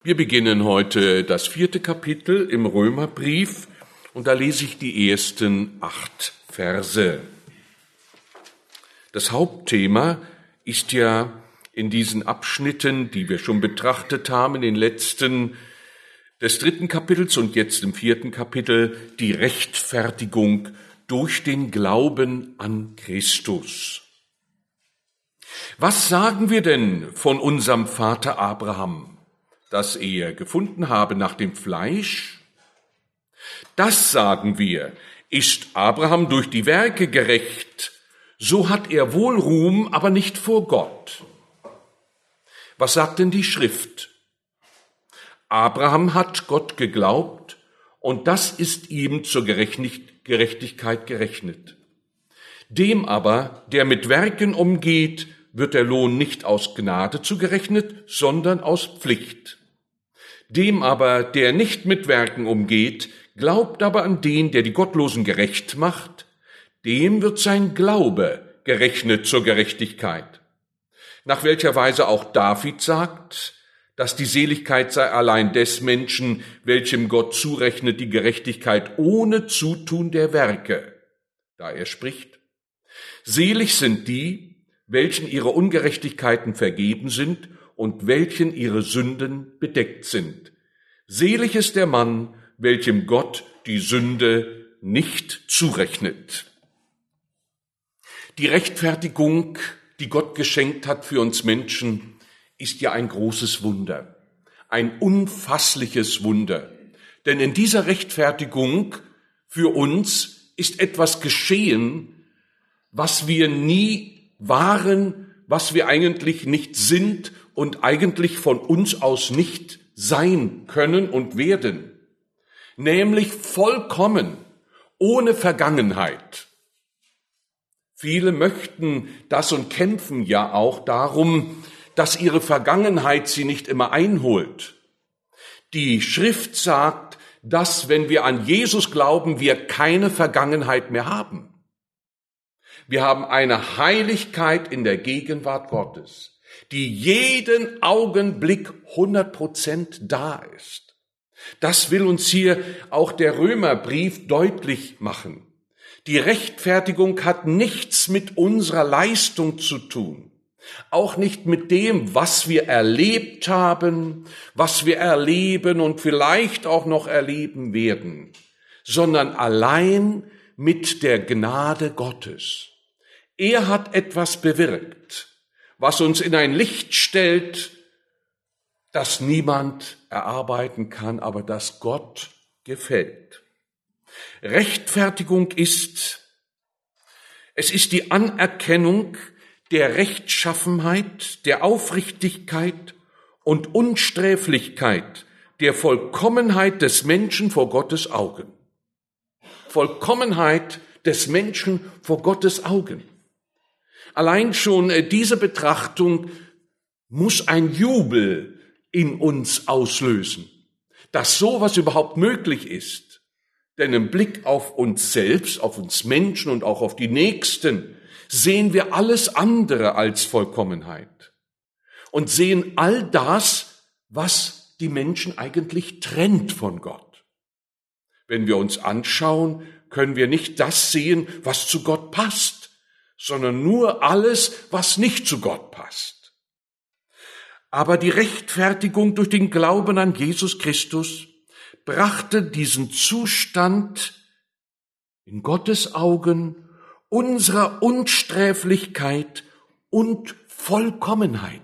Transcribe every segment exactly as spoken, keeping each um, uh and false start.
Wir beginnen heute das vierte Kapitel im Römerbrief und da lese ich die ersten acht Verse. Das Hauptthema ist ja in diesen Abschnitten, die wir schon betrachtet haben, in den letzten des dritten Kapitels und jetzt im vierten Kapitel, die Rechtfertigung durch den Glauben an Christus. Was sagen wir denn von unserem Vater Abraham? Dass er gefunden habe nach dem Fleisch? Das sagen wir, ist Abraham durch die Werke gerecht, so hat er wohl Ruhm, aber nicht vor Gott. Was sagt denn die Schrift? Abraham hat Gott geglaubt und das ist ihm zur Gerechtigkeit gerechnet. Dem aber, der mit Werken umgeht, wird der Lohn nicht aus Gnade zugerechnet, sondern aus Pflicht. Dem aber, der nicht mit Werken umgeht, glaubt aber an den, der die Gottlosen gerecht macht, dem wird sein Glaube gerechnet zur Gerechtigkeit. Nach welcher Weise auch David sagt, dass die Seligkeit sei allein des Menschen, welchem Gott zurechnet die Gerechtigkeit ohne Zutun der Werke, da er spricht: Selig sind die, welchen ihre Ungerechtigkeiten vergeben sind und welchen ihre Sünden bedeckt sind. Selig ist der Mann, welchem Gott die Sünde nicht zurechnet. Die Rechtfertigung, die Gott geschenkt hat für uns Menschen, ist ja ein großes Wunder, ein unfassliches Wunder. Denn in dieser Rechtfertigung für uns ist etwas geschehen, was wir nie waren, was wir eigentlich nicht sind und eigentlich von uns aus nicht sein können und werden, nämlich vollkommen, ohne Vergangenheit. Viele möchten das und kämpfen ja auch darum, dass ihre Vergangenheit sie nicht immer einholt. Die Schrift sagt, dass, wenn wir an Jesus glauben, wir keine Vergangenheit mehr haben. Wir haben eine Heiligkeit in der Gegenwart Gottes, die jeden Augenblick hundert Prozent da ist. Das will uns hier auch der Römerbrief deutlich machen. Die Rechtfertigung hat nichts mit unserer Leistung zu tun, auch nicht mit dem, was wir erlebt haben, was wir erleben und vielleicht auch noch erleben werden, sondern allein mit der Gnade Gottes. Er hat etwas bewirkt, was uns in ein Licht stellt, das niemand erarbeiten kann, aber das Gott gefällt. Rechtfertigung ist, es ist die Anerkennung der Rechtschaffenheit, der Aufrichtigkeit und Unsträflichkeit, der Vollkommenheit des Menschen vor Gottes Augen. Vollkommenheit des Menschen vor Gottes Augen. Allein schon diese Betrachtung muss ein Jubel in uns auslösen, dass sowas überhaupt möglich ist. Denn im Blick auf uns selbst, auf uns Menschen und auch auf die Nächsten sehen wir alles andere als Vollkommenheit und sehen all das, was die Menschen eigentlich trennt von Gott. Wenn wir uns anschauen, können wir nicht das sehen, was zu Gott passt, sondern nur alles, was nicht zu Gott passt. Aber die Rechtfertigung durch den Glauben an Jesus Christus brachte diesen Zustand in Gottes Augen unserer Unsträflichkeit und Vollkommenheit.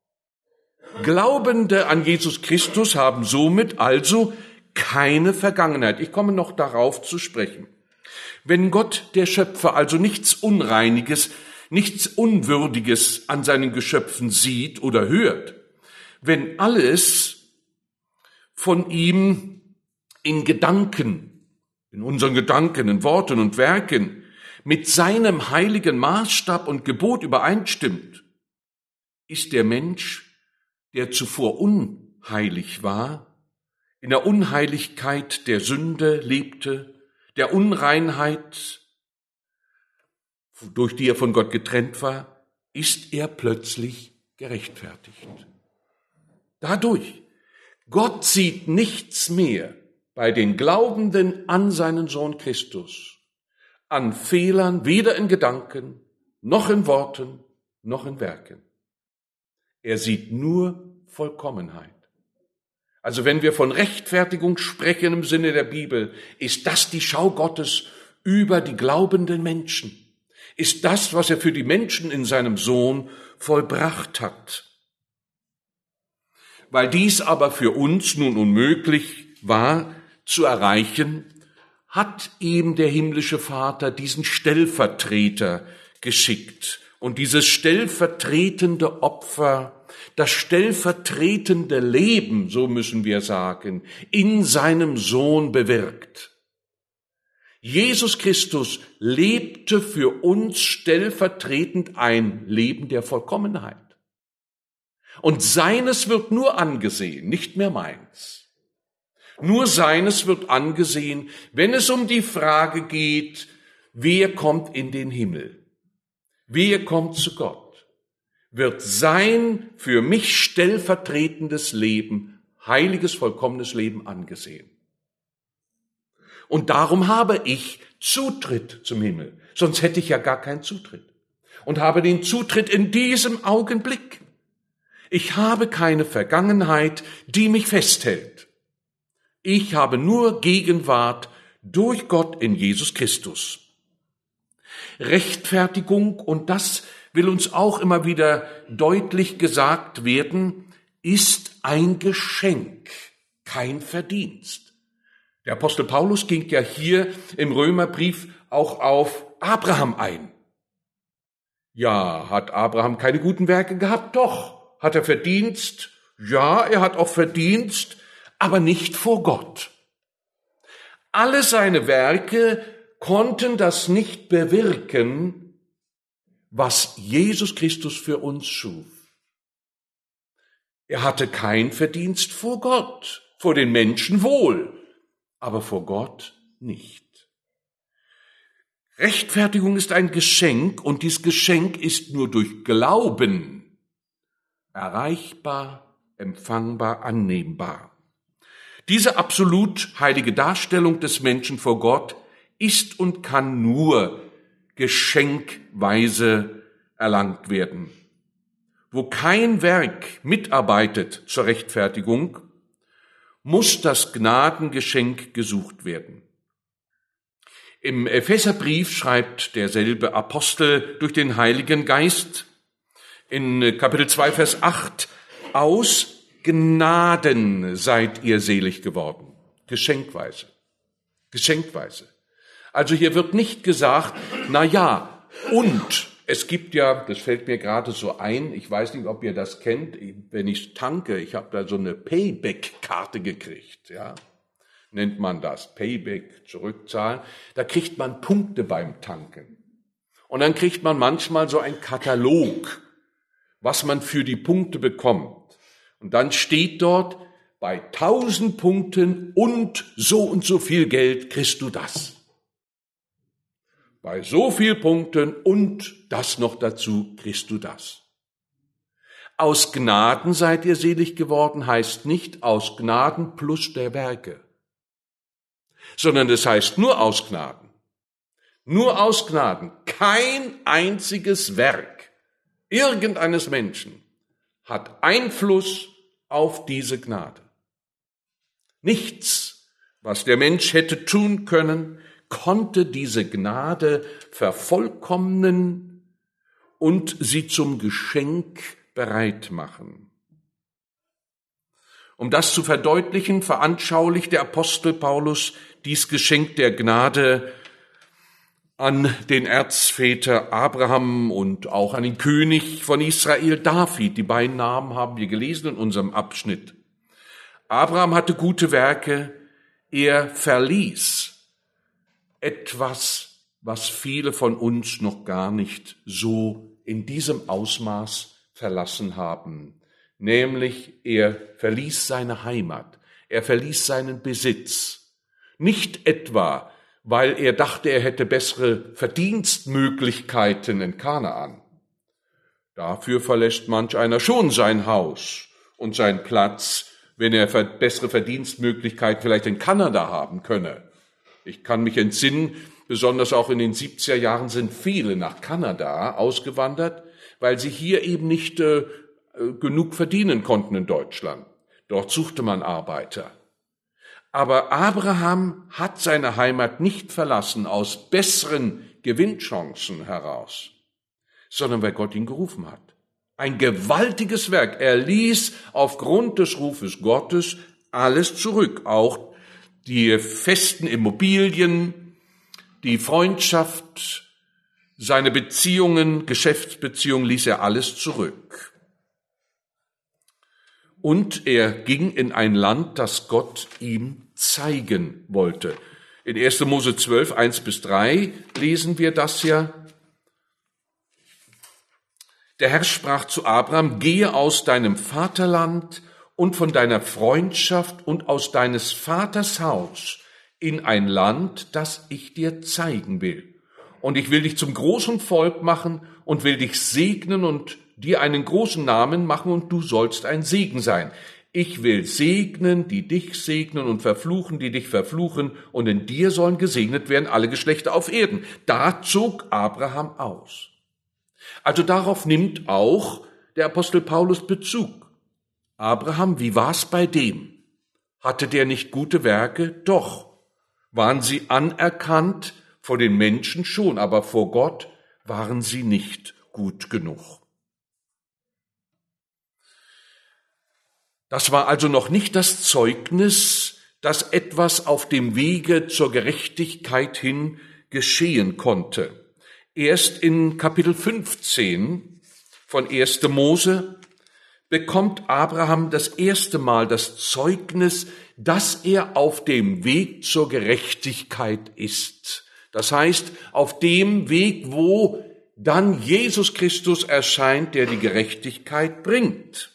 Glaubende an Jesus Christus haben somit also keine Vergangenheit. Ich komme noch darauf zu sprechen. Wenn Gott, der Schöpfer, also nichts Unreiniges, nichts Unwürdiges an seinen Geschöpfen sieht oder hört, wenn alles von ihm in Gedanken, in unseren Gedanken, in Worten und Werken mit seinem heiligen Maßstab und Gebot übereinstimmt, ist der Mensch, der zuvor unheilig war, in der Unheiligkeit der Sünde lebte, der Unreinheit, durch die er von Gott getrennt war, ist er plötzlich gerechtfertigt. Dadurch Gott sieht nichts mehr bei den Glaubenden an seinen Sohn Christus, an Fehlern, weder in Gedanken, noch in Worten, noch in Werken. Er sieht nur Vollkommenheit. Also wenn wir von Rechtfertigung sprechen im Sinne der Bibel, ist das die Schau Gottes über die glaubenden Menschen. Ist das, was er für die Menschen in seinem Sohn vollbracht hat. Weil dies aber für uns nun unmöglich war zu erreichen, hat ihm der himmlische Vater diesen Stellvertreter geschickt. Und dieses stellvertretende Opfer, das stellvertretende Leben, so müssen wir sagen, in seinem Sohn bewirkt. Jesus Christus lebte für uns stellvertretend ein Leben der Vollkommenheit. Und seines wird nur angesehen, nicht mehr meins. Nur seines wird angesehen, wenn es um die Frage geht, wer kommt in den Himmel? Wer kommt zu Gott? Wird sein für mich stellvertretendes Leben, heiliges, vollkommenes Leben angesehen. Und darum habe ich Zutritt zum Himmel, sonst hätte ich ja gar keinen Zutritt. Und habe den Zutritt in diesem Augenblick. Ich habe keine Vergangenheit, die mich festhält. Ich habe nur Gegenwart durch Gott in Jesus Christus. Rechtfertigung, und das will uns auch immer wieder deutlich gesagt werden, ist ein Geschenk, kein Verdienst. Der Apostel Paulus ging ja hier im Römerbrief auch auf Abraham ein. Ja, hat Abraham keine guten Werke gehabt? Doch. Hat er Verdienst? Ja, er hat auch Verdienst, aber nicht vor Gott. Alle seine Werke konnten das nicht bewirken, was Jesus Christus für uns schuf. Er hatte kein Verdienst vor Gott, vor den Menschen wohl, aber vor Gott nicht. Rechtfertigung ist ein Geschenk, und dieses Geschenk ist nur durch Glauben erreichbar, empfangbar, annehmbar. Diese absolut heilige Darstellung des Menschen vor Gott ist und kann nur geschenkweise erlangt werden. Wo kein Werk mitarbeitet zur Rechtfertigung, muss das Gnadengeschenk gesucht werden. Im Epheserbrief schreibt derselbe Apostel durch den Heiligen Geist in Kapitel zwei, Vers acht, aus Gnaden seid ihr selig geworden. Geschenkweise. Geschenkweise. Also hier wird nicht gesagt, na ja, und es gibt ja, das fällt mir gerade so ein, ich weiß nicht, ob ihr das kennt, wenn ich tanke, ich habe da so eine Payback-Karte gekriegt, ja, nennt man das, Payback, zurückzahlen, da kriegt man Punkte beim Tanken. Und dann kriegt man manchmal so einen Katalog, was man für die Punkte bekommt. Und dann steht dort, bei tausend Punkten und so und so viel Geld kriegst du das. Bei so viel Punkten und das noch dazu kriegst du das. Aus Gnaden seid ihr selig geworden, heißt nicht aus Gnaden plus der Werke, sondern es heißt nur aus Gnaden. Nur aus Gnaden. Kein einziges Werk irgendeines Menschen hat Einfluss auf diese Gnade. Nichts, was der Mensch hätte tun können, konnte diese Gnade vervollkommnen und sie zum Geschenk bereit machen. Um das zu verdeutlichen, veranschaulicht der Apostel Paulus dies Geschenk der Gnade an den Erzväter Abraham und auch an den König von Israel David. Die beiden Namen haben wir gelesen in unserem Abschnitt. Abraham hatte gute Werke, er verließ etwas, was viele von uns noch gar nicht so in diesem Ausmaß verlassen haben. Nämlich, er verließ seine Heimat, er verließ seinen Besitz. Nicht etwa, weil er dachte, er hätte bessere Verdienstmöglichkeiten in Kanaan. Dafür verlässt manch einer schon sein Haus und seinen Platz, wenn er bessere Verdienstmöglichkeiten vielleicht in Kanada haben könne. Ich kann mich entsinnen, besonders auch in den siebziger Jahren sind viele nach Kanada ausgewandert, weil sie hier eben nicht äh, genug verdienen konnten in Deutschland. Dort suchte man Arbeiter. Aber Abraham hat seine Heimat nicht verlassen aus besseren Gewinnchancen heraus, sondern weil Gott ihn gerufen hat. Ein gewaltiges Werk. Er ließ aufgrund des Rufes Gottes alles zurück, auch die festen Immobilien, die Freundschaft, seine Beziehungen, Geschäftsbeziehungen ließ er alles zurück. Und er ging in ein Land, das Gott ihm zeigen wollte. In erster Mose zwölf, eins bis drei lesen wir das ja. Der Herr sprach zu Abraham, gehe aus deinem Vaterland und von deiner Freundschaft und aus deines Vaters Haus in ein Land, das ich dir zeigen will. Und ich will dich zum großen Volk machen und will dich segnen und dir einen großen Namen machen und du sollst ein Segen sein. Ich will segnen, die dich segnen und verfluchen, die dich verfluchen und in dir sollen gesegnet werden alle Geschlechter auf Erden. Da zog Abraham aus. Also darauf nimmt auch der Apostel Paulus Bezug. Abraham, wie war's bei dem? Hatte der nicht gute Werke? Doch. Waren sie anerkannt? Vor den Menschen schon, aber vor Gott waren sie nicht gut genug. Das war also noch nicht das Zeugnis, dass etwas auf dem Wege zur Gerechtigkeit hin geschehen konnte. Erst in Kapitel fünfzehn von erster Mose bekommt Abraham das erste Mal das Zeugnis, dass er auf dem Weg zur Gerechtigkeit ist. Das heißt, auf dem Weg, wo dann Jesus Christus erscheint, der die Gerechtigkeit bringt.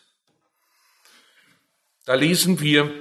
Da lesen wir,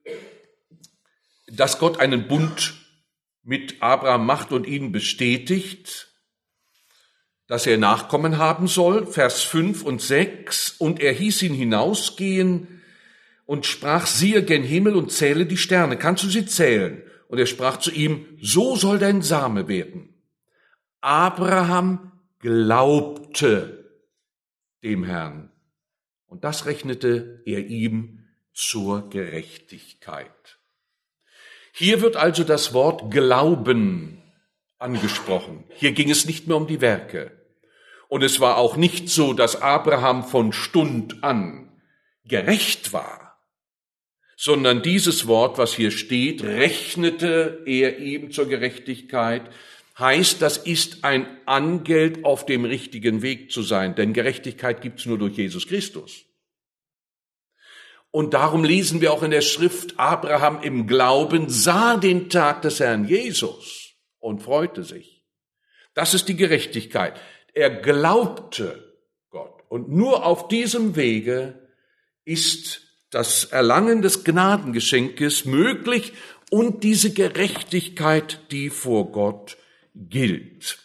dass Gott einen Bund mit Abraham macht und ihn bestätigt, dass er Nachkommen haben soll, Vers fünf und sechs, und er hieß ihn hinausgehen und sprach, siehe gen Himmel und zähle die Sterne, kannst du sie zählen? Und er sprach zu ihm, so soll dein Same werden. Abraham glaubte dem Herrn und das rechnete er ihm zur Gerechtigkeit. Hier wird also das Wort Glauben angesprochen. Hier ging es nicht mehr um die Werke. Und es war auch nicht so, dass Abraham von Stund an gerecht war, sondern dieses Wort, was hier steht, rechnete er ihm zur Gerechtigkeit, heißt, das ist ein Angeld, auf dem richtigen Weg zu sein, denn Gerechtigkeit gibt's nur durch Jesus Christus. Und darum lesen wir auch in der Schrift, Abraham im Glauben sah den Tag des Herrn Jesus und freute sich. Das ist die Gerechtigkeit. Er glaubte Gott. Und nur auf diesem Wege ist das Erlangen des Gnadengeschenkes möglich und diese Gerechtigkeit, die vor Gott gilt.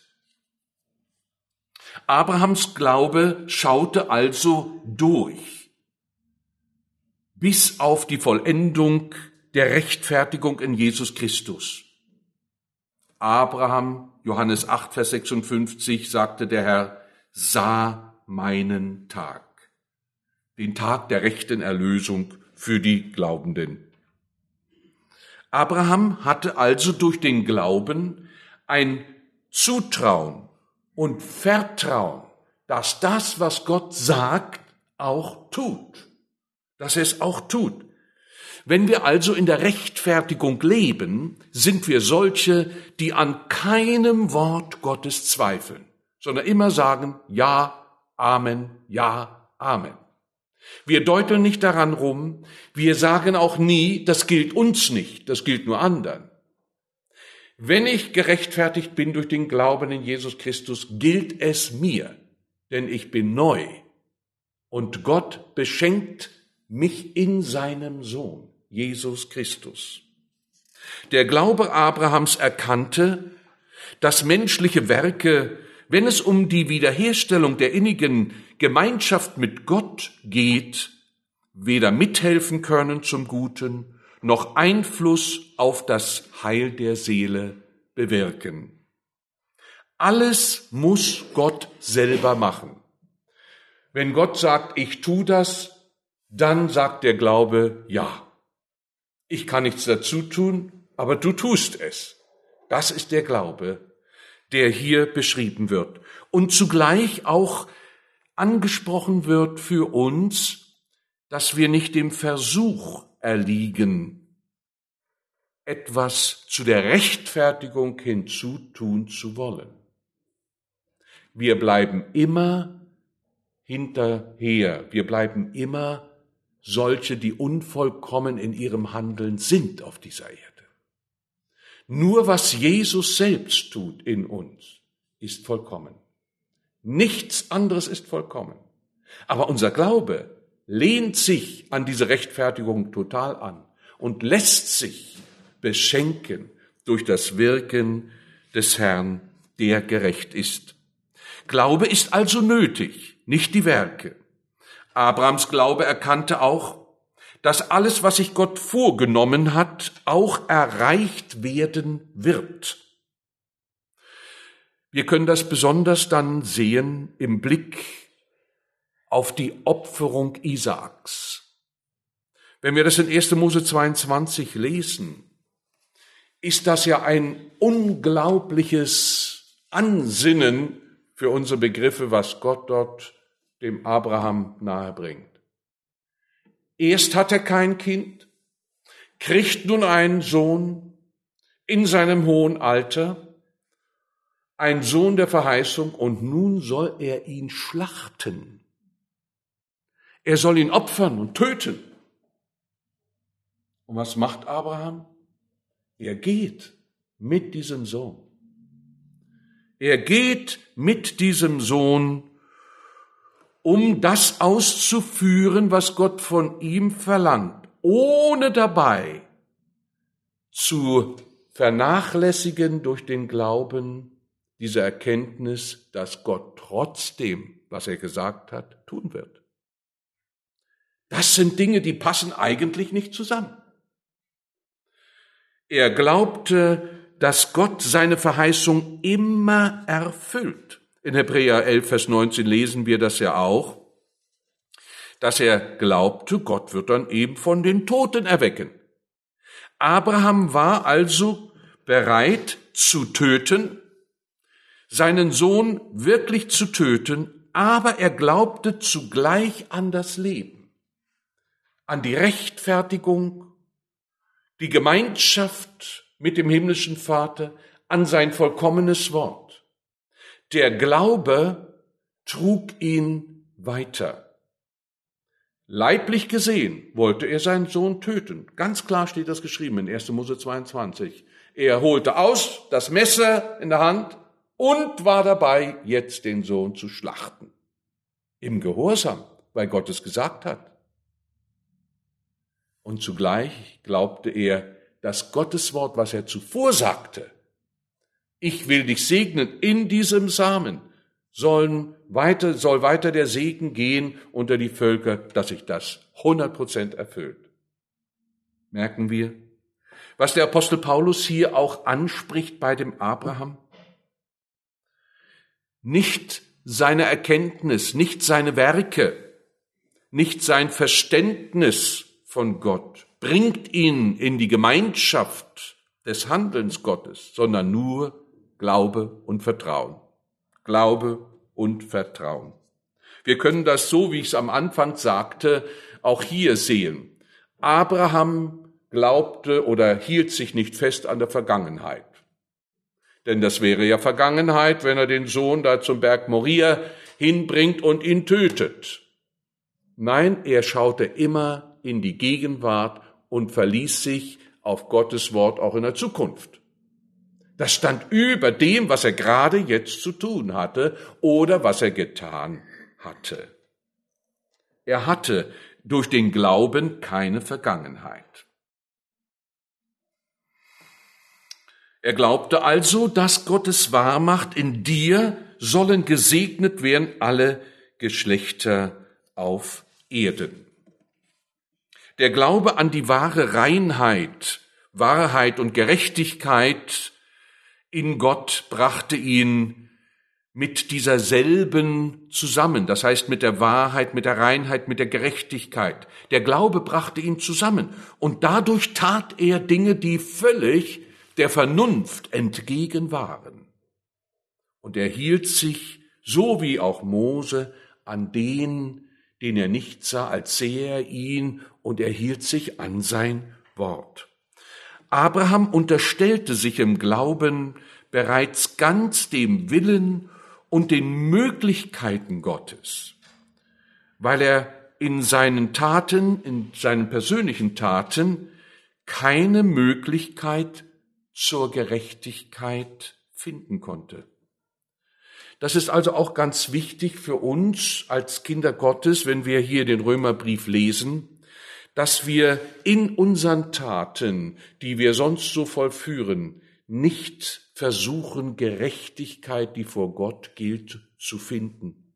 Abrahams Glaube schaute also durch bis auf die Vollendung der Rechtfertigung in Jesus Christus. Abraham, Johannes acht, Vers sechsundfünfzig, sagte der Herr, sah meinen Tag, den Tag der rechten Erlösung für die Glaubenden. Abraham hatte also durch den Glauben ein Zutrauen und Vertrauen, dass das, was Gott sagt, auch tut, dass er es auch tut. Wenn wir also in der Rechtfertigung leben, sind wir solche, die an keinem Wort Gottes zweifeln, sondern immer sagen, ja, Amen, ja, Amen. Wir deuteln nicht daran rum, wir sagen auch nie, das gilt uns nicht, das gilt nur anderen. Wenn ich gerechtfertigt bin durch den Glauben in Jesus Christus, gilt es mir, denn ich bin neu und Gott beschenkt mich in seinem Sohn, Jesus Christus. Der Glaube Abrahams erkannte, dass menschliche Werke, wenn es um die Wiederherstellung der innigen Gemeinschaft mit Gott geht, weder mithelfen können zum Guten, noch Einfluss auf das Heil der Seele bewirken. Alles muss Gott selber machen. Wenn Gott sagt, ich tu das, dann sagt der Glaube, ja, ich kann nichts dazu tun, aber du tust es. Das ist der Glaube, der hier beschrieben wird und zugleich auch angesprochen wird für uns, dass wir nicht dem Versuch erliegen, etwas zu der Rechtfertigung hinzutun zu wollen. Wir bleiben immer hinterher, wir bleiben immer solche, die unvollkommen in ihrem Handeln sind auf dieser Erde. Nur was Jesus selbst tut in uns, ist vollkommen. Nichts anderes ist vollkommen. Aber unser Glaube lehnt sich an diese Rechtfertigung total an und lässt sich beschenken durch das Wirken des Herrn, der gerecht ist. Glaube ist also nötig, nicht die Werke. Abrahams Glaube erkannte auch, dass alles, was sich Gott vorgenommen hat, auch erreicht werden wird. Wir können das besonders dann sehen im Blick auf die Opferung Isaaks. Wenn wir das in erster Mose zweiundzwanzig lesen, ist das ja ein unglaubliches Ansinnen für unsere Begriffe, was Gott dort dem Abraham nahebringt. Erst hat er kein Kind, kriegt nun einen Sohn in seinem hohen Alter, ein Sohn der Verheißung, und nun soll er ihn schlachten. Er soll ihn opfern und töten. Und was macht Abraham? Er geht mit diesem Sohn. Er geht mit diesem Sohn, um das auszuführen, was Gott von ihm verlangt, ohne dabei zu vernachlässigen durch den Glauben diese Erkenntnis, dass Gott trotzdem, was er gesagt hat, tun wird. Das sind Dinge, die passen eigentlich nicht zusammen. Er glaubte, dass Gott seine Verheißung immer erfüllt. In Hebräer elf, Vers neunzehn lesen wir das ja auch, dass er glaubte, Gott wird dann eben von den Toten erwecken. Abraham war also bereit zu töten, seinen Sohn wirklich zu töten, aber er glaubte zugleich an das Leben, an die Rechtfertigung, die Gemeinschaft mit dem himmlischen Vater, an sein vollkommenes Wort. Der Glaube trug ihn weiter. Leiblich gesehen wollte er seinen Sohn töten. Ganz klar steht das geschrieben in erster Mose zweiundzwanzig. Er holte aus, das Messer in der Hand, und war dabei, jetzt den Sohn zu schlachten. Im Gehorsam, weil Gott es gesagt hat. Und zugleich glaubte er, dass Gottes Wort, was er zuvor sagte, ich will dich segnen in diesem Samen, sollen weiter, soll weiter der Segen gehen unter die Völker, dass sich das hundert Prozent erfüllt. Merken wir, was der Apostel Paulus hier auch anspricht bei dem Abraham? Nicht seine Erkenntnis, nicht seine Werke, nicht sein Verständnis von Gott bringt ihn in die Gemeinschaft des Handelns Gottes, sondern nur Glaube und Vertrauen. Glaube und Vertrauen. Wir können das so, wie ich es am Anfang sagte, auch hier sehen. Abraham glaubte oder hielt sich nicht fest an der Vergangenheit. Denn das wäre ja Vergangenheit, wenn er den Sohn da zum Berg Moria hinbringt und ihn tötet. Nein, er schaute immer in die Gegenwart und verließ sich auf Gottes Wort auch in der Zukunft. Das stand über dem, was er gerade jetzt zu tun hatte oder was er getan hatte. Er hatte durch den Glauben keine Vergangenheit. Er glaubte also, dass Gott es wahr macht, in dir sollen gesegnet werden alle Geschlechter auf Erden. Der Glaube an die wahre Reinheit, Wahrheit und Gerechtigkeit in Gott brachte ihn mit dieser selben zusammen, das heißt mit der Wahrheit, mit der Reinheit, mit der Gerechtigkeit. Der Glaube brachte ihn zusammen und dadurch tat er Dinge, die völlig der Vernunft entgegen waren. Und er hielt sich, so wie auch Mose, an den, den er nicht sah, als sähe er ihn, und er hielt sich an sein Wort. Abraham unterstellte sich im Glauben bereits ganz dem Willen und den Möglichkeiten Gottes, weil er in seinen Taten, in seinen persönlichen Taten, keine Möglichkeit zur Gerechtigkeit finden konnte. Das ist also auch ganz wichtig für uns als Kinder Gottes, wenn wir hier den Römerbrief lesen, dass wir in unseren Taten, die wir sonst so vollführen, nicht versuchen, Gerechtigkeit, die vor Gott gilt, zu finden.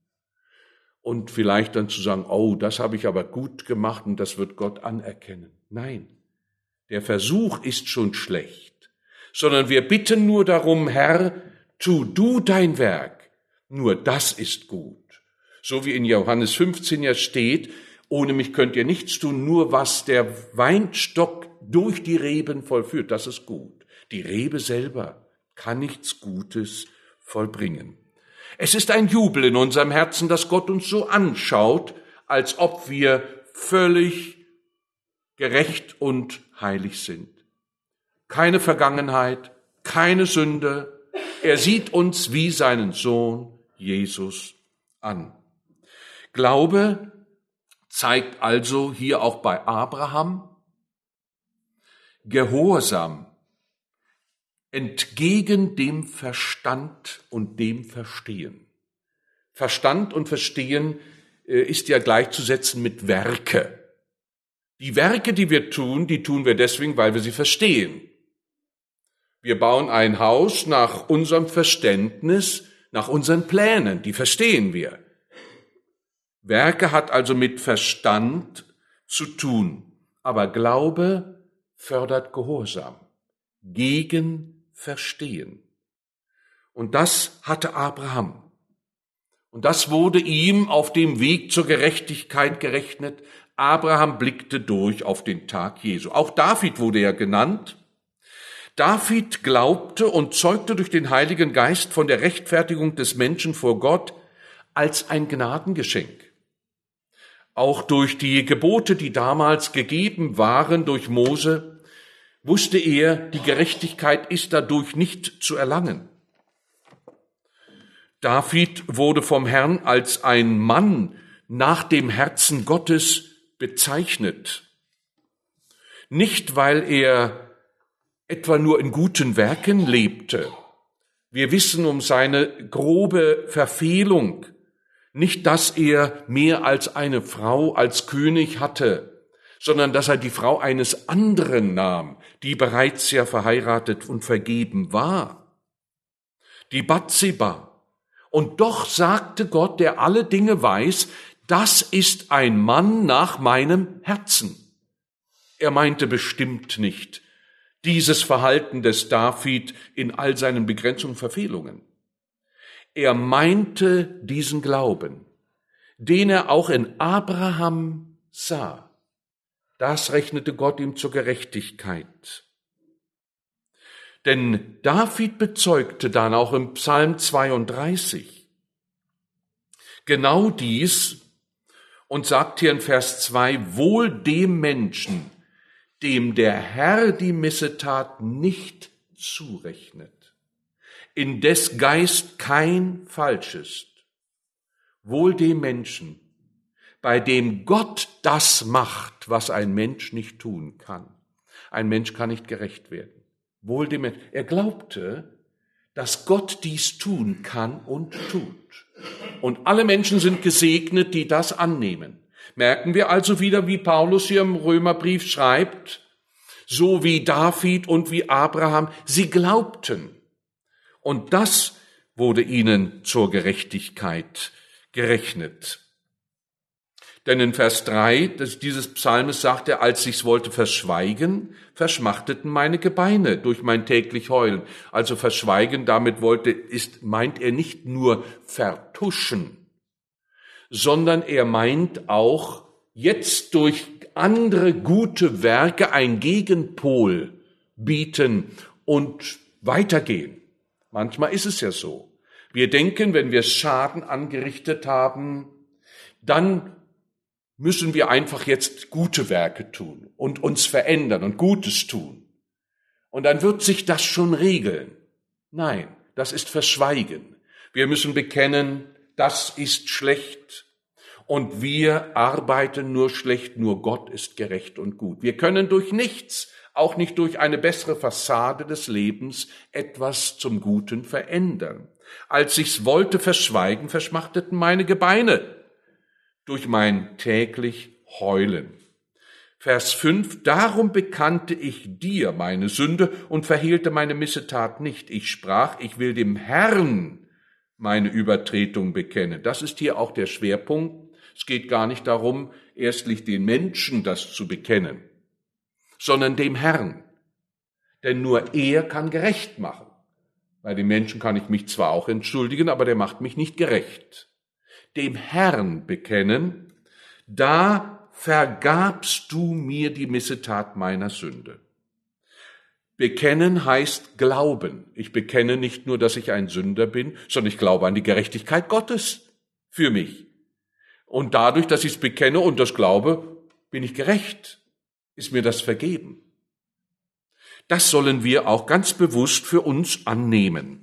Und vielleicht dann zu sagen, oh, das habe ich aber gut gemacht und das wird Gott anerkennen. Nein, der Versuch ist schon schlecht, sondern wir bitten nur darum, Herr, tu du dein Werk, nur das ist gut. So wie in Johannes fünfzehn ja steht, ohne mich könnt ihr nichts tun, nur was der Weinstock durch die Reben vollführt, das ist gut. Die Rebe selber kann nichts Gutes vollbringen. Es ist ein Jubel in unserem Herzen, dass Gott uns so anschaut, als ob wir völlig gerecht und heilig sind. Keine Vergangenheit, keine Sünde. Er sieht uns wie seinen Sohn Jesus an. Glaube zeigt also hier auch bei Abraham Gehorsam entgegen dem Verstand und dem Verstehen. Verstand und Verstehen ist ja gleichzusetzen mit Werke. Die Werke, die wir tun, die tun wir deswegen, weil wir sie verstehen. Wir bauen ein Haus nach unserem Verständnis, nach unseren Plänen, die verstehen wir. Werke hat also mit Verstand zu tun, aber Glaube fördert Gehorsam gegen Verstehen. Und das hatte Abraham. Und das wurde ihm auf dem Weg zur Gerechtigkeit gerechnet. Abraham blickte durch auf den Tag Jesu. Auch David wurde ja genannt. David glaubte und zeugte durch den Heiligen Geist von der Rechtfertigung des Menschen vor Gott als ein Gnadengeschenk. Auch durch die Gebote, die damals gegeben waren durch Mose, wusste er, die Gerechtigkeit ist dadurch nicht zu erlangen. David wurde vom Herrn als ein Mann nach dem Herzen Gottes bezeichnet. Nicht, weil er etwa nur in guten Werken lebte. Wir wissen um seine grobe Verfehlung, nicht, dass er mehr als eine Frau als König hatte, sondern dass er die Frau eines anderen nahm, die bereits ja verheiratet und vergeben war, die Bathseba. Und doch sagte Gott, der alle Dinge weiß, das ist ein Mann nach meinem Herzen. Er meinte bestimmt nicht dieses Verhalten des David in all seinen Begrenzungen und Verfehlungen. Er meinte diesen Glauben, den er auch in Abraham sah. Das rechnete Gott ihm zur Gerechtigkeit. Denn David bezeugte dann auch im Psalm zweiunddreißig genau dies und sagt hier in Vers zwei, wohl dem Menschen, dem der Herr die Missetat nicht zurechnet, indes Geist kein Falsch ist, wohl dem Menschen, bei dem Gott das macht, was ein Mensch nicht tun kann. Ein Mensch kann nicht gerecht werden. Wohl dem Menschen. Er glaubte, dass Gott dies tun kann und tut. Und alle Menschen sind gesegnet, die das annehmen. Merken wir also wieder, wie Paulus hier im Römerbrief schreibt, so wie David und wie Abraham, sie glaubten. Und das wurde ihnen zur Gerechtigkeit gerechnet. Denn in Vers drei des, dieses Psalmes sagt er, als ich's wollte verschweigen, verschmachteten meine Gebeine durch mein täglich Heulen. Also verschweigen, damit wollte, ist, meint er nicht nur vertuschen, sondern er meint auch jetzt durch andere gute Werke ein Gegenpol bieten und weitergehen. Manchmal ist es ja so. Wir denken, wenn wir Schaden angerichtet haben, dann müssen wir einfach jetzt gute Werke tun und uns verändern und Gutes tun. Und dann wird sich das schon regeln. Nein, das ist Verschweigen. Wir müssen bekennen, das ist schlecht und wir arbeiten nur schlecht, nur Gott ist gerecht und gut. Wir können durch nichts, auch nicht durch eine bessere Fassade des Lebens, etwas zum Guten verändern. Als ich's wollte verschweigen, verschmachteten meine Gebeine durch mein täglich Heulen. Vers fünf, darum bekannte ich dir meine Sünde und verhehlte meine Missetat nicht. Ich sprach, ich will dem Herrn meine Übertretung bekennen. Das ist hier auch der Schwerpunkt. Es geht gar nicht darum, erstlich den Menschen das zu bekennen, sondern dem Herrn. Denn nur er kann gerecht machen. Bei den Menschen kann ich mich zwar auch entschuldigen, aber der macht mich nicht gerecht. Dem Herrn bekennen, da vergabst du mir die Missetat meiner Sünde. Bekennen heißt glauben. Ich bekenne nicht nur, dass ich ein Sünder bin, sondern ich glaube an die Gerechtigkeit Gottes für mich. Und dadurch, dass ich es bekenne und das glaube, bin ich gerecht. Ist mir das vergeben. Das sollen wir auch ganz bewusst für uns annehmen.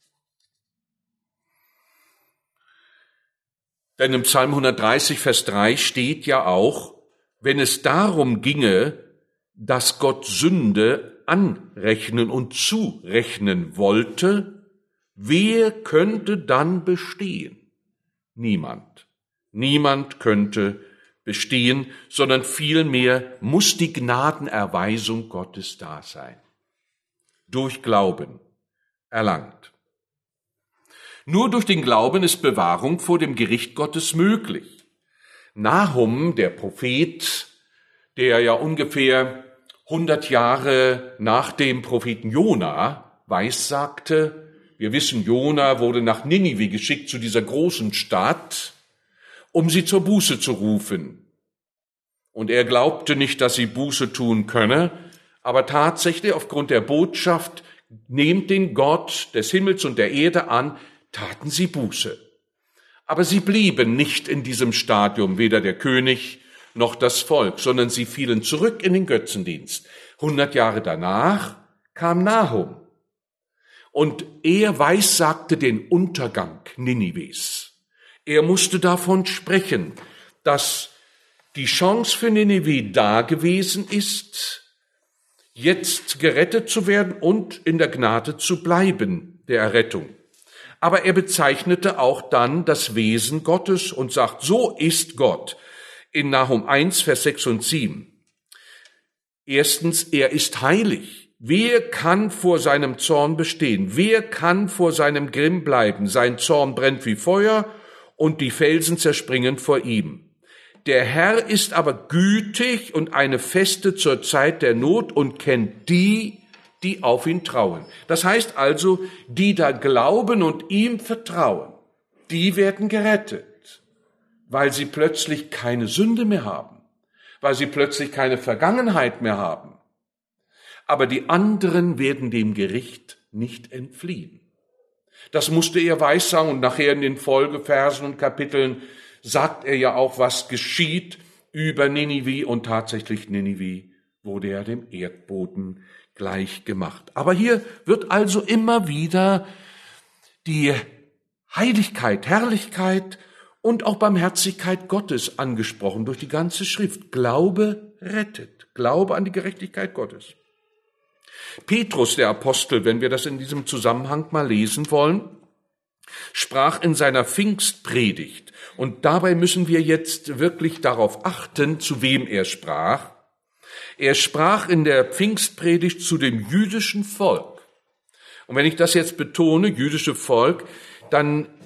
Denn im Psalm hundertdreißig, Vers drei steht ja auch, wenn es darum ginge, dass Gott Sünde anrechnen und zurechnen wollte, wer könnte dann bestehen? Niemand. Niemand könnte bestehen, sondern vielmehr muss die Gnadenerweisung Gottes da sein. Durch Glauben erlangt. Nur durch den Glauben ist Bewahrung vor dem Gericht Gottes möglich. Nahum, der Prophet, der ja ungefähr hundert Jahre nach dem Propheten Jona weissagte, wir wissen, Jona wurde nach Ninive geschickt, zu dieser großen Stadt, um sie zur Buße zu rufen. Und er glaubte nicht, dass sie Buße tun könne, aber tatsächlich aufgrund der Botschaft, nehmt den Gott des Himmels und der Erde an, taten sie Buße. Aber sie blieben nicht in diesem Stadium, weder der König noch das Volk, sondern sie fielen zurück in den Götzendienst. Hundert Jahre danach kam Nahum und er weissagte den Untergang Ninives. Er musste davon sprechen, dass die Chance für Ninive da gewesen ist, jetzt gerettet zu werden und in der Gnade zu bleiben, der Errettung. Aber er bezeichnete auch dann das Wesen Gottes und sagt, so ist Gott. In Nahum eins, Vers sechs und sieben. Erstens, er ist heilig. Wer kann vor seinem Zorn bestehen? Wer kann vor seinem Grimm bleiben? Sein Zorn brennt wie Feuer und die Felsen zerspringen vor ihm. Der Herr ist aber gütig und eine Feste zur Zeit der Not und kennt die, die auf ihn trauen. Das heißt also, die da glauben und ihm vertrauen, die werden gerettet, weil sie plötzlich keine Sünde mehr haben, weil sie plötzlich keine Vergangenheit mehr haben. Aber die anderen werden dem Gericht nicht entfliehen. Das musste er weissagen und nachher in den Folgeversen und Kapiteln sagt er ja auch, was geschieht über Ninive und tatsächlich Ninive wurde ja dem Erdboden gleich gemacht. Aber hier wird also immer wieder die Heiligkeit, Herrlichkeit und auch Barmherzigkeit Gottes angesprochen durch die ganze Schrift. Glaube rettet. Glaube an die Gerechtigkeit Gottes. Petrus, der Apostel, wenn wir das in diesem Zusammenhang mal lesen wollen, sprach in seiner Pfingstpredigt. Und dabei müssen wir jetzt wirklich darauf achten, zu wem er sprach. Er sprach in der Pfingstpredigt zu dem jüdischen Volk. Und wenn ich das jetzt betone, jüdische Volk, dann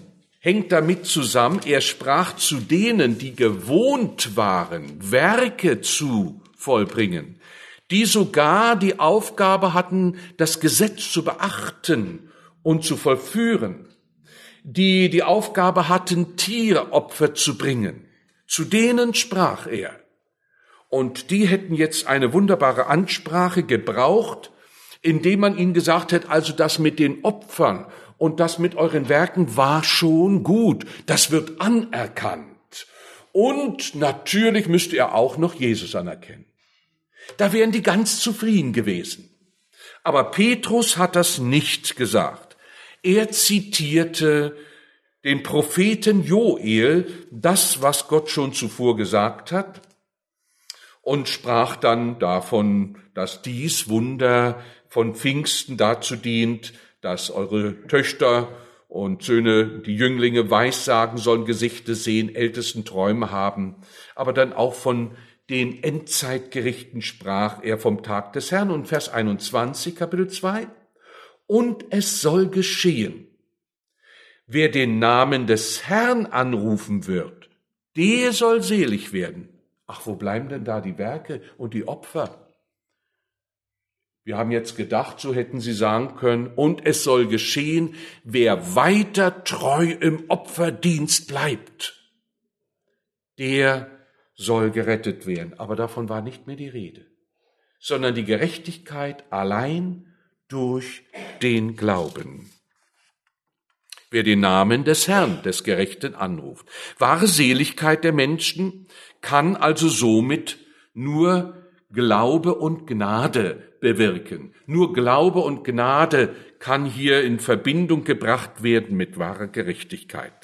hängt damit zusammen, er sprach zu denen, die gewohnt waren, Werke zu vollbringen, die sogar die Aufgabe hatten, das Gesetz zu beachten und zu vollführen, die die Aufgabe hatten, Tieropfer zu bringen. Zu denen sprach er. Und die hätten jetzt eine wunderbare Ansprache gebraucht, indem man ihnen gesagt hat, also das mit den Opfern und das mit euren Werken war schon gut. Das wird anerkannt. Und natürlich müsst ihr auch noch Jesus anerkennen. Da wären die ganz zufrieden gewesen. Aber Petrus hat das nicht gesagt. Er zitierte den Propheten Joel, das, was Gott schon zuvor gesagt hat, und sprach dann davon, dass dies Wunder von Pfingsten dazu dient, dass eure Töchter und Söhne, die Jünglinge, Weissagen sollen, Gesichte sehen, Ältesten Träume haben, aber dann auch von den Endzeitgerichten sprach er vom Tag des Herrn. Und Vers einundzwanzig, Kapitel zwei, und es soll geschehen, wer den Namen des Herrn anrufen wird, der soll selig werden. Ach, wo bleiben denn da die Werke und die Opfer? Wir haben jetzt gedacht, so hätten sie sagen können, und es soll geschehen, wer weiter treu im Opferdienst bleibt, der soll gerettet werden. Aber davon war nicht mehr die Rede, sondern die Gerechtigkeit allein durch den Glauben. Wer den Namen des Herrn, des Gerechten, anruft. Wahre Seligkeit der Menschen kann also somit nur Glaube und Gnade bewirken. Nur Glaube und Gnade kann hier in Verbindung gebracht werden mit wahrer Gerechtigkeit.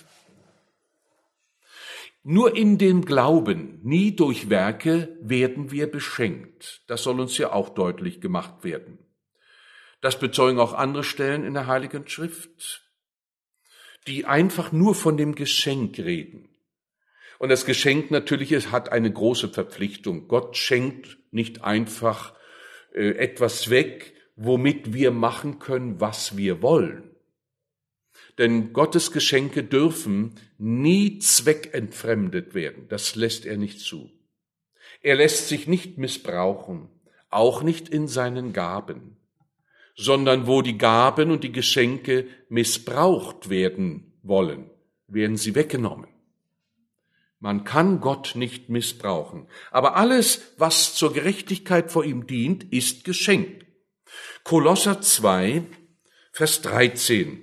Nur in dem Glauben, nie durch Werke, werden wir beschenkt. Das soll uns ja auch deutlich gemacht werden. Das bezeugen auch andere Stellen in der Heiligen Schrift, die einfach nur von dem Geschenk reden. Und das Geschenk natürlich ist, hat eine große Verpflichtung. Gott schenkt nicht einfach äh, etwas weg, womit wir machen können, was wir wollen. Denn Gottes Geschenke dürfen nie zweckentfremdet werden. Das lässt er nicht zu. Er lässt sich nicht missbrauchen, auch nicht in seinen Gaben, sondern wo die Gaben und die Geschenke missbraucht werden wollen, werden sie weggenommen. Man kann Gott nicht missbrauchen. Aber alles, was zur Gerechtigkeit vor ihm dient, ist Geschenk. Kolosser zwei, Vers dreizehn.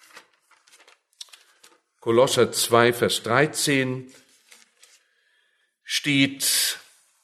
Kolosser zwei, Vers dreizehn steht,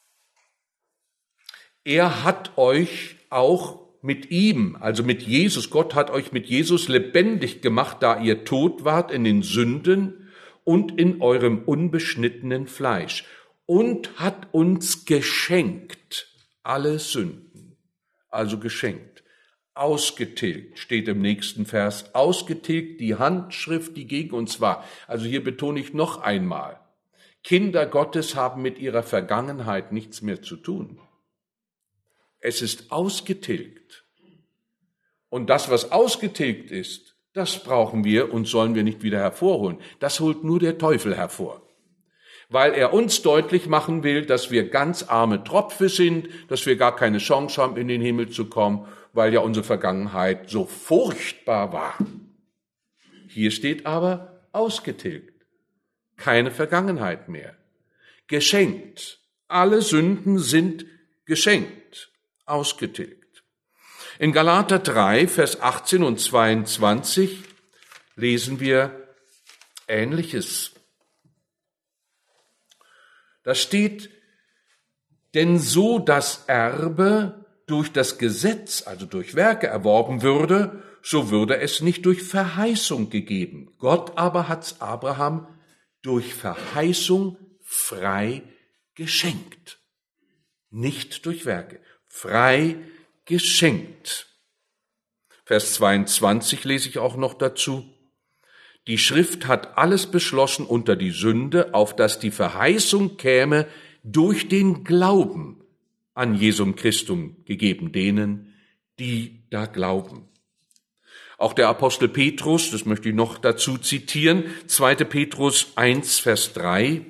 er hat euch auch mit ihm, also mit Jesus, Gott hat euch mit Jesus lebendig gemacht, da ihr tot wart in den Sünden und in eurem unbeschnittenen Fleisch, und hat uns geschenkt alle Sünden, also geschenkt, ausgetilgt, steht im nächsten Vers, ausgetilgt die Handschrift, die gegen uns war. Also hier betone ich noch einmal, Kinder Gottes haben mit ihrer Vergangenheit nichts mehr zu tun. Es ist ausgetilgt. Und das, was ausgetilgt ist, das brauchen wir und sollen wir nicht wieder hervorholen. Das holt nur der Teufel hervor, weil er uns deutlich machen will, dass wir ganz arme Tropfe sind, dass wir gar keine Chance haben, in den Himmel zu kommen, weil ja unsere Vergangenheit so furchtbar war. Hier steht aber ausgetilgt, keine Vergangenheit mehr, geschenkt. Alle Sünden sind geschenkt, ausgetilgt. In Galater drei, Vers achtzehn und zweiundzwanzig lesen wir Ähnliches. Da steht, denn so das Erbe durch das Gesetz, also durch Werke erworben würde, so würde es nicht durch Verheißung gegeben. Gott aber hat's Abraham durch Verheißung frei geschenkt. Nicht durch Werke, frei geschenkt. Vers zweiundzwanzig lese ich auch noch dazu. Die Schrift hat alles beschlossen unter die Sünde, auf dass die Verheißung käme durch den Glauben an Jesum Christum gegeben denen, die da glauben. Auch der Apostel Petrus, das möchte ich noch dazu zitieren, zweiter Petrus eins, Vers drei,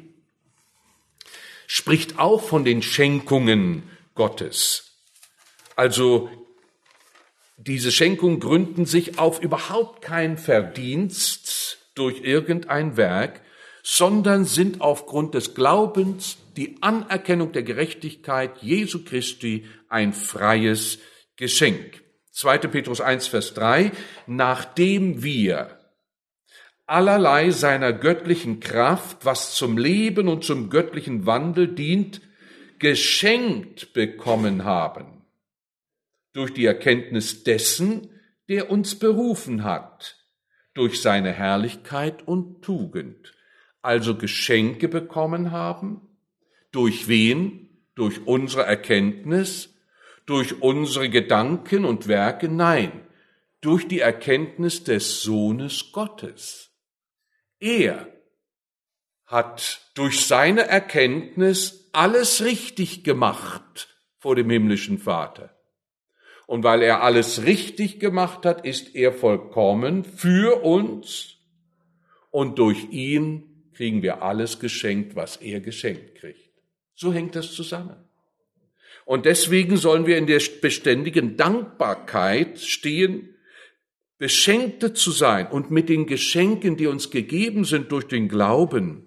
spricht auch von den Schenkungen Gottes. Also diese Schenkungen gründen sich auf überhaupt kein Verdienst durch irgendein Werk, sondern sind aufgrund des Glaubens, die Anerkennung der Gerechtigkeit Jesu Christi ein freies Geschenk. zweiter Petrus eins, Vers drei, nachdem wir allerlei seiner göttlichen Kraft, was zum Leben und zum göttlichen Wandel dient, geschenkt bekommen haben, durch die Erkenntnis dessen, der uns berufen hat, durch seine Herrlichkeit und Tugend. Also Geschenke bekommen haben, durch wen? Durch unsere Erkenntnis, durch unsere Gedanken und Werke? Nein, durch die Erkenntnis des Sohnes Gottes. Er hat durch seine Erkenntnis alles richtig gemacht vor dem himmlischen Vater. Und weil er alles richtig gemacht hat, ist er vollkommen für uns und durch ihn kriegen wir alles geschenkt, was er geschenkt kriegt. So hängt das zusammen. Und deswegen sollen wir in der beständigen Dankbarkeit stehen, Beschenkte zu sein und mit den Geschenken, die uns gegeben sind durch den Glauben,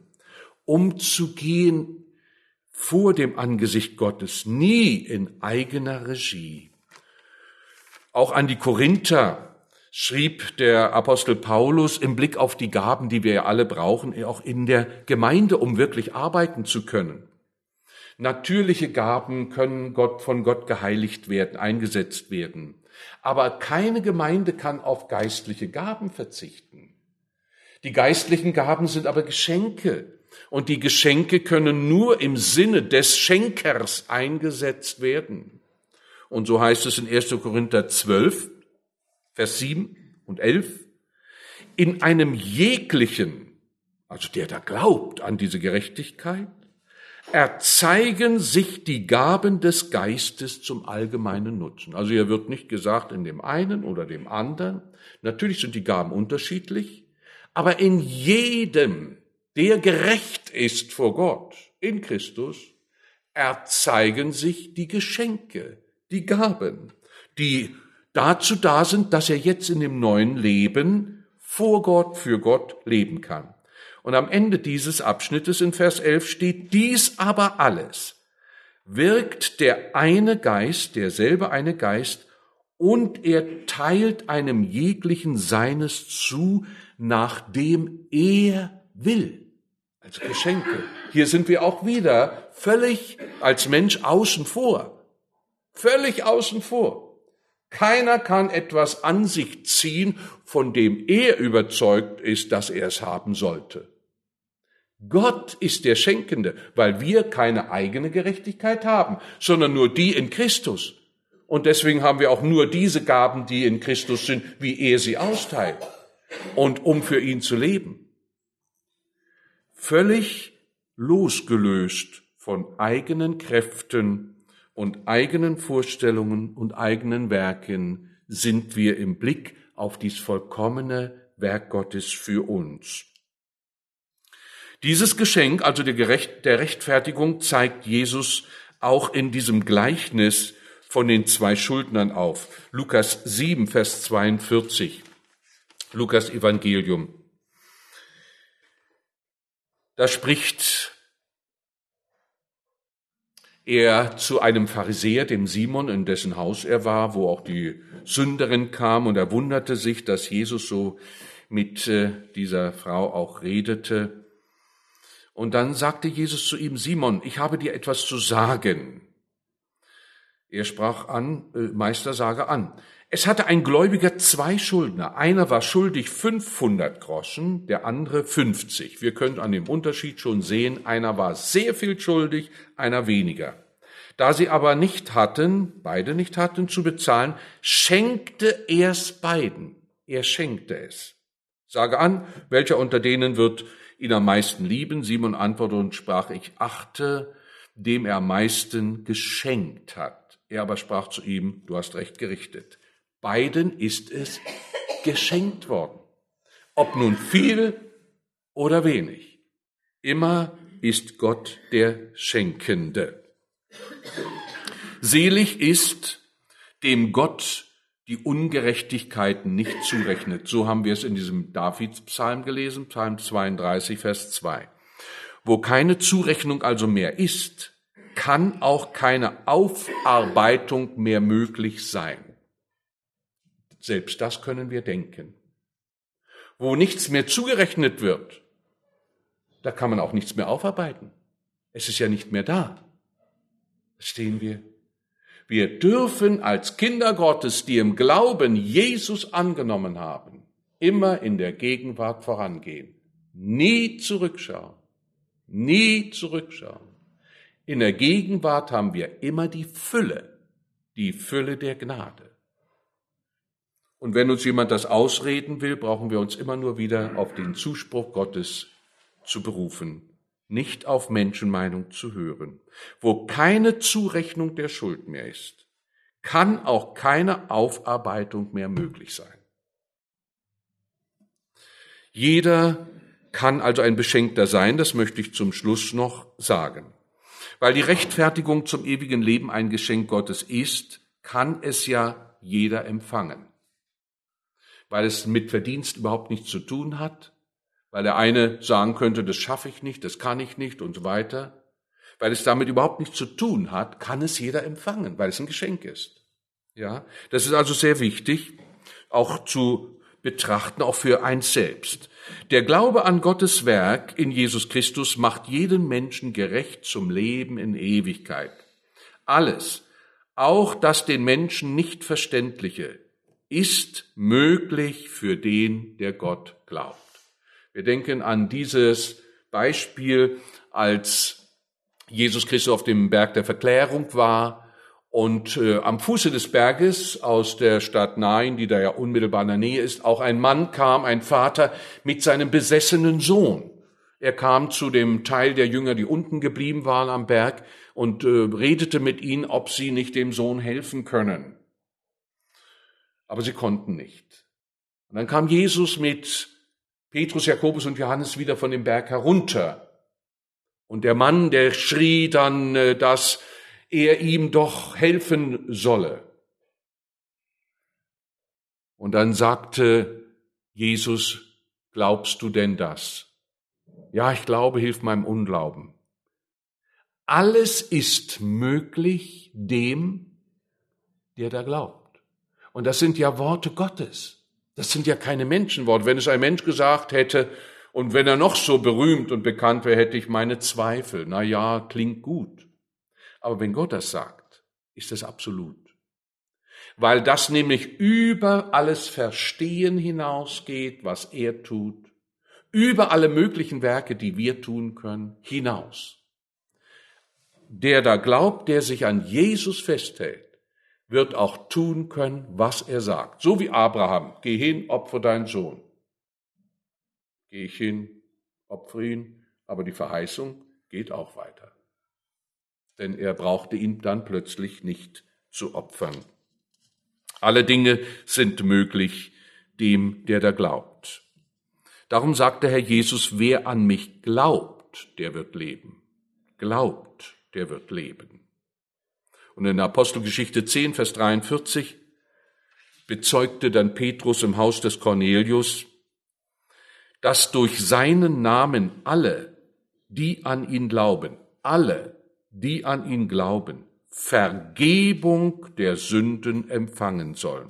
umzugehen vor dem Angesicht Gottes, nie in eigener Regie. Auch an die Korinther schrieb der Apostel Paulus im Blick auf die Gaben, die wir ja alle brauchen, auch in der Gemeinde, um wirklich arbeiten zu können. Natürliche Gaben können Gott, von Gott geheiligt werden, eingesetzt werden. Aber keine Gemeinde kann auf geistliche Gaben verzichten. Die geistlichen Gaben sind aber Geschenke. Und die Geschenke können nur im Sinne des Schenkers eingesetzt werden. Und so heißt es in erster Korinther zwölf, Vers sieben und elf, in einem jeglichen, also der da glaubt an diese Gerechtigkeit, erzeigen sich die Gaben des Geistes zum allgemeinen Nutzen. Also hier wird nicht gesagt in dem einen oder dem anderen. Natürlich sind die Gaben unterschiedlich, aber in jedem, der gerecht ist vor Gott, in Christus, erzeigen sich die Geschenke, die Gaben, die dazu da sind, dass er jetzt in dem neuen Leben vor Gott, für Gott leben kann. Und am Ende dieses Abschnittes in Vers elf steht, dies aber alles wirkt der eine Geist, derselbe eine Geist, und er teilt einem jeglichen seines zu, nachdem er will. Also Geschenke. Hier sind wir auch wieder völlig als Mensch außen vor. Völlig außen vor. Keiner kann etwas an sich ziehen, von dem er überzeugt ist, dass er es haben sollte. Gott ist der Schenkende, weil wir keine eigene Gerechtigkeit haben, sondern nur die in Christus. Und deswegen haben wir auch nur diese Gaben, die in Christus sind, wie er sie austeilt. Und um für ihn zu leben. Völlig losgelöst von eigenen Kräften und eigenen Vorstellungen und eigenen Werken sind wir im Blick auf dies vollkommene Werk Gottes für uns. Dieses Geschenk, also der, Gerecht, der Rechtfertigung, zeigt Jesus auch in diesem Gleichnis von den zwei Schuldnern auf. Lukas sieben, Vers zweiundvierzig. Lukas Evangelium. Da spricht er zu einem Pharisäer, dem Simon, in dessen Haus er war, wo auch die Sünderin kam, und er wunderte sich, dass Jesus so mit dieser Frau auch redete. Und dann sagte Jesus zu ihm, Simon, ich habe dir etwas zu sagen. Er sprach an, Meister, sage an. Es hatte ein Gläubiger zwei Schuldner. Einer war schuldig fünfhundert Groschen, der andere fünfzig. Wir können an dem Unterschied schon sehen, einer war sehr viel schuldig, einer weniger. Da sie aber nicht hatten, beide nicht hatten zu bezahlen, schenkte er es beiden. Er schenkte es. Sage an, welcher unter denen wird ihn am meisten lieben? Simon antwortete und sprach, ich achte, dem er am meisten geschenkt hat. Er aber sprach zu ihm, du hast recht gerichtet. Beiden ist es geschenkt worden. Ob nun viel oder wenig. Immer ist Gott der Schenkende. Selig ist, dem Gott die Ungerechtigkeiten nicht zurechnet. So haben wir es in diesem Davidspsalm gelesen, Psalm zweiunddreißig, Vers zwei. Wo keine Zurechnung also mehr ist, kann auch keine Aufarbeitung mehr möglich sein. Selbst das können wir denken. Wo nichts mehr zugerechnet wird, da kann man auch nichts mehr aufarbeiten. Es ist ja nicht mehr da. Verstehen wir? Wir dürfen als Kinder Gottes, die im Glauben Jesus angenommen haben, immer in der Gegenwart vorangehen. Nie zurückschauen. Nie zurückschauen. In der Gegenwart haben wir immer die Fülle, die Fülle der Gnade. Und wenn uns jemand das ausreden will, brauchen wir uns immer nur wieder auf den Zuspruch Gottes zu berufen, nicht auf Menschenmeinung zu hören. Wo keine Zurechnung der Schuld mehr ist, kann auch keine Aufarbeitung mehr möglich sein. Jeder kann also ein Beschenkter sein, das möchte ich zum Schluss noch sagen. Weil die Rechtfertigung zum ewigen Leben ein Geschenk Gottes ist, kann es ja jeder empfangen. Weil es mit Verdienst überhaupt nichts zu tun hat, weil der eine sagen könnte, das schaffe ich nicht, das kann ich nicht und so weiter. Weil es damit überhaupt nichts zu tun hat, kann es jeder empfangen, weil es ein Geschenk ist. Ja, das ist also sehr wichtig, auch zu betrachten, auch für eins selbst. Der Glaube an Gottes Werk in Jesus Christus macht jeden Menschen gerecht zum Leben in Ewigkeit. Alles, auch das den Menschen nicht Verständliche, ist möglich für den, der Gott glaubt. Wir denken an dieses Beispiel, als Jesus Christus auf dem Berg der Verklärung war und äh, am Fuße des Berges aus der Stadt Nain, die da ja unmittelbar in der Nähe ist, auch ein Mann kam, ein Vater mit seinem besessenen Sohn. Er kam zu dem Teil der Jünger, die unten geblieben waren am Berg und äh, redete mit ihnen, ob sie nicht dem Sohn helfen können. Aber sie konnten nicht. Und dann kam Jesus mit Petrus, Jakobus und Johannes wieder von dem Berg herunter. Und der Mann, der schrie dann, dass er ihm doch helfen solle. Und dann sagte Jesus, glaubst du denn das? Ja, ich glaube, hilf meinem Unglauben. Alles ist möglich dem, der da glaubt. Und das sind ja Worte Gottes. Das sind ja keine Menschenworte. Wenn es ein Mensch gesagt hätte, und wenn er noch so berühmt und bekannt wäre, hätte ich meine Zweifel. Na ja, klingt gut. Aber wenn Gott das sagt, ist es absolut. Weil das nämlich über alles Verstehen hinausgeht, was er tut, über alle möglichen Werke, die wir tun können, hinaus. Der da glaubt, der sich an Jesus festhält, wird auch tun können, was er sagt. So wie Abraham, geh hin, opfere deinen Sohn. Geh ich hin, opfere ihn, aber die Verheißung geht auch weiter. Denn er brauchte ihn dann plötzlich nicht zu opfern. Alle Dinge sind möglich dem, der da glaubt. Darum sagt der Herr Jesus, wer an mich glaubt, der wird leben. Glaubt, der wird leben. Und in der Apostelgeschichte zehn, Vers dreiundvierzig bezeugte dann Petrus im Haus des Cornelius, dass durch seinen Namen alle, die an ihn glauben, alle, die an ihn glauben, Vergebung der Sünden empfangen sollen.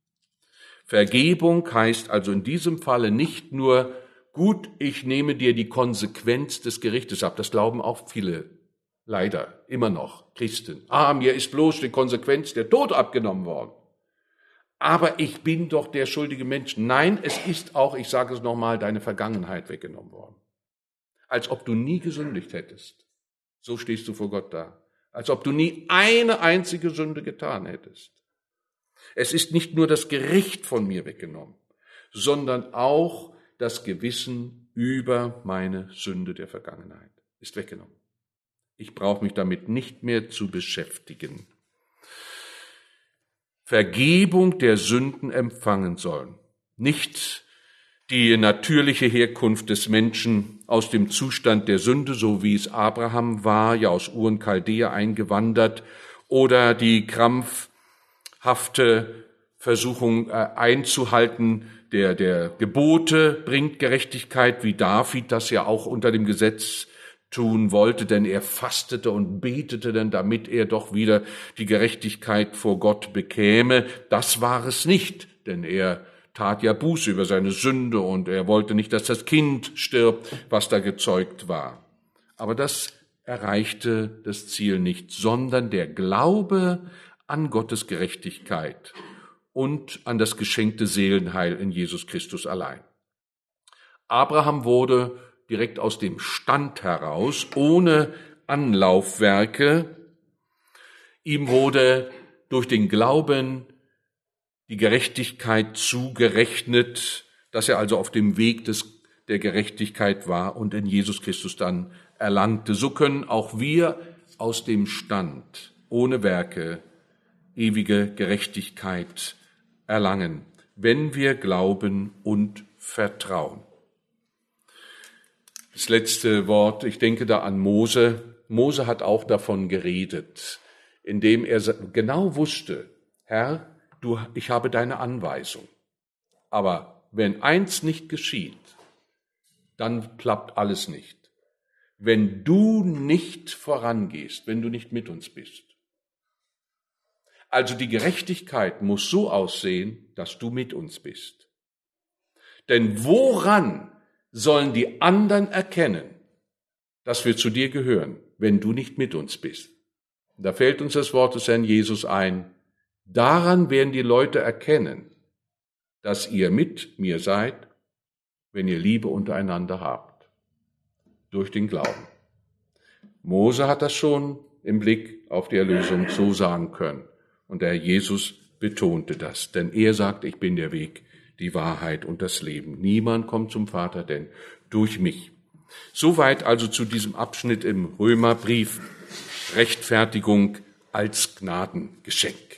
Vergebung heißt also in diesem Falle nicht nur, gut, ich nehme dir die Konsequenz des Gerichtes ab. Das glauben auch viele, leider, immer noch, Christen. Ah, mir ist bloß die Konsequenz der Tod abgenommen worden. Aber ich bin doch der schuldige Mensch. Nein, es ist auch, ich sage es nochmal, deine Vergangenheit weggenommen worden. Als ob du nie gesündigt hättest. So stehst du vor Gott da. Als ob du nie eine einzige Sünde getan hättest. Es ist nicht nur das Gericht von mir weggenommen, sondern auch das Gewissen über meine Sünde der Vergangenheit ist weggenommen. Ich brauche mich damit nicht mehr zu beschäftigen. Vergebung der Sünden empfangen sollen. nicht die natürliche Herkunft des Menschen aus dem Zustand der Sünde, so wie es Abraham war, ja aus Ur und Chaldea eingewandert, oder die krampfhafte Versuchung einzuhalten der, der Gebote bringt Gerechtigkeit, wie David das ja auch unter dem Gesetz tun wollte, denn er fastete und betete denn, damit er doch wieder die Gerechtigkeit vor Gott bekäme. Das war es nicht, denn er tat ja Buße über seine Sünde und er wollte nicht, dass das Kind stirbt, was da gezeugt war. Aber das erreichte das Ziel nicht, sondern der Glaube an Gottes Gerechtigkeit und an das geschenkte Seelenheil in Jesus Christus allein. Abraham wurde direkt aus dem Stand heraus, ohne Anlaufwerke. Ihm wurde durch den Glauben die Gerechtigkeit zugerechnet, dass er also auf dem Weg des, der Gerechtigkeit war und in Jesus Christus dann erlangte. So können auch wir aus dem Stand, ohne Werke, ewige Gerechtigkeit erlangen, wenn wir glauben und vertrauen. Das letzte Wort, ich denke da an Mose. Mose hat auch davon geredet, indem er genau wusste, Herr, du, ich habe deine Anweisung. Aber wenn eins nicht geschieht, dann klappt alles nicht. Wenn du nicht vorangehst, wenn du nicht mit uns bist. Also die Gerechtigkeit muss so aussehen, dass du mit uns bist. Denn woran sollen die anderen erkennen, dass wir zu dir gehören, wenn du nicht mit uns bist? Da fällt uns das Wort des Herrn Jesus ein. Daran werden die Leute erkennen, dass ihr mit mir seid, wenn ihr Liebe untereinander habt. Durch den Glauben. Mose hat das schon im Blick auf die Erlösung so sagen können. Und der Herr Jesus betonte das, denn er sagt, ich bin der Weg, die Wahrheit und das Leben. Niemand kommt zum Vater, denn durch mich. Soweit also zu diesem Abschnitt im Römerbrief, Rechtfertigung als Gnadengeschenk.